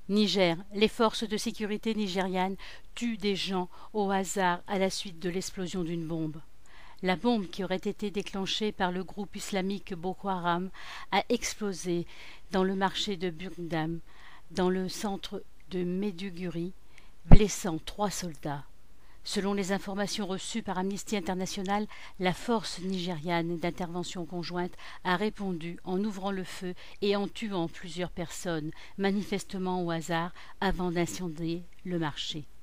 Niger, les forces de sécurité nigérianes tuent des gens au hasard à la suite de l'explosion d'une bombe. La bombe, qui aurait été déclenchée par le groupe islamique Boko Haram, a explosé dans le marché de Bugdam, dans le centre de Maiduguri, blessant 3 soldats. Selon les informations reçues par Amnesty International, la force nigériane d'intervention conjointe a répondu en ouvrant le feu et en tuant plusieurs personnes, manifestement au hasard, avant d'incendier le marché.